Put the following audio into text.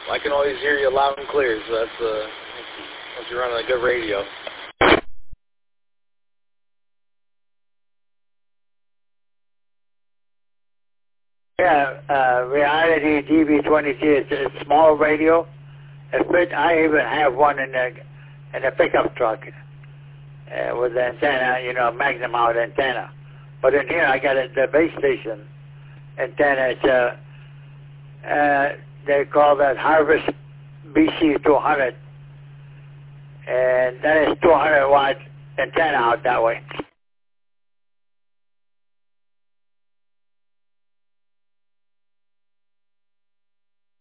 I can always hear you loud and clear, so that's once you're running a good radio. Yeah, Reality DB22. It's a small radio. I even have one in a pickup truck with the antenna, Magnum out antenna. But in here I got the base station antenna. It's they call that Harvest BC 200, and that is 200 watt antenna out that way.